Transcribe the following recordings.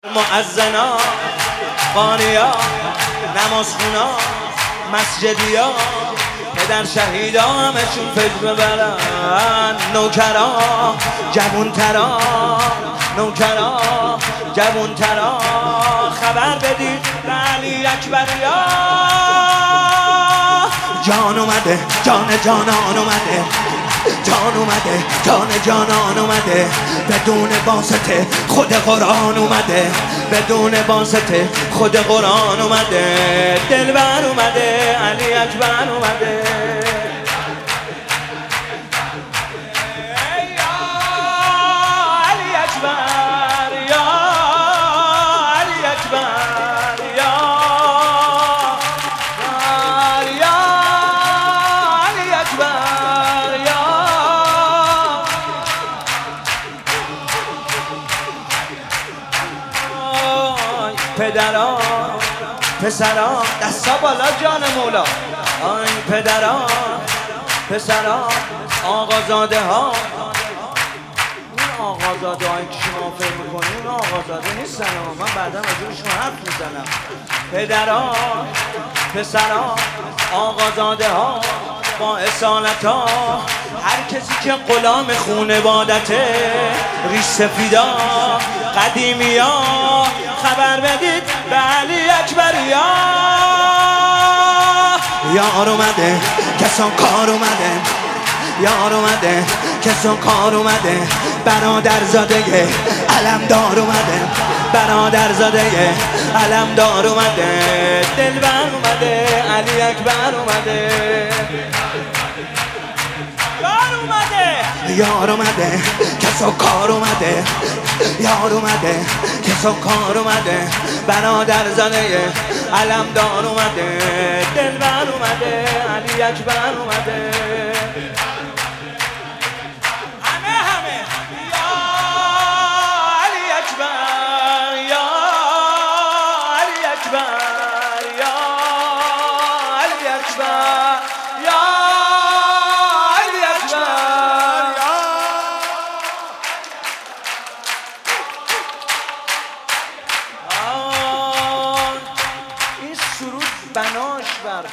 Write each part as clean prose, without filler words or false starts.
مؤذنا قانیا نمازخونا مسجدیا پدر شهیدا همشون فکر ببرن نوکرا جوونترا نوکرا جوونترا خبر بدید به علی اکبریا جان اومده جانان اومده جان اومده جانان اومده بدون واسطه خود قرآن اومده بدون واسطه خود قرآن اومده دلبر اومده علی اکبر اومده علی اکبر یا علی اکبر یا علی اکبر یا پدرا پسرا دستا بالا جان مولا آی پدرا پسرا آقازاده ها این آقازاده هایی که شما فکر میکنید این آقازاده نیستن من بعدا راجعشون حرف میزنم پدرا پسرا آقازاده ها با اصالت ها هر کسی که غلام خونوادته ریش سفیدا قدیمی ها خبر بدید به علی اکبریا یار اومده کسان کار اومده یار اومده کسان کار اومده برادر زاده علمدار اومده برادر زاده علمدار اومده دلبر اومده علی اکبر اومده یار اومده کسا کار اومده یار اومده کسا کار اومده برادر زاده علمدار اومده دلبر اومده علی اکبر اومده همه یا علی اکبر یا علی اکبر یا علی اکبر یا علی اکبر این سرود بناش بر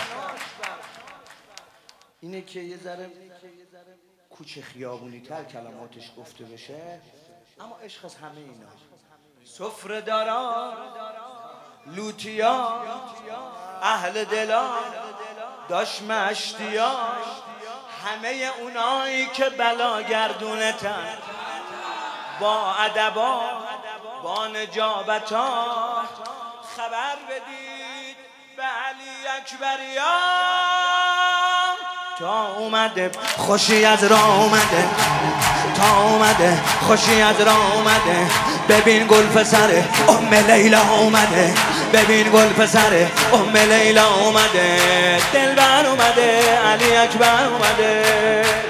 اینه که یه ذره کوچه خیابونی تر کلماتش گفته بشه اما عشق از همه اینا سفره دارا لوتیا اهل دلا داش مشتیا همه اونایی که بلا گردونتن با ادبا با نجابتا خبر بدید به علی اکبریا تا اومده خوشی از راه اومده تا اومده خوشی از راه اومده ببین گل پسر ام لیلا اومده ببین گل پسر ام لیلا اومده دلبر اومده علی اکبر اومده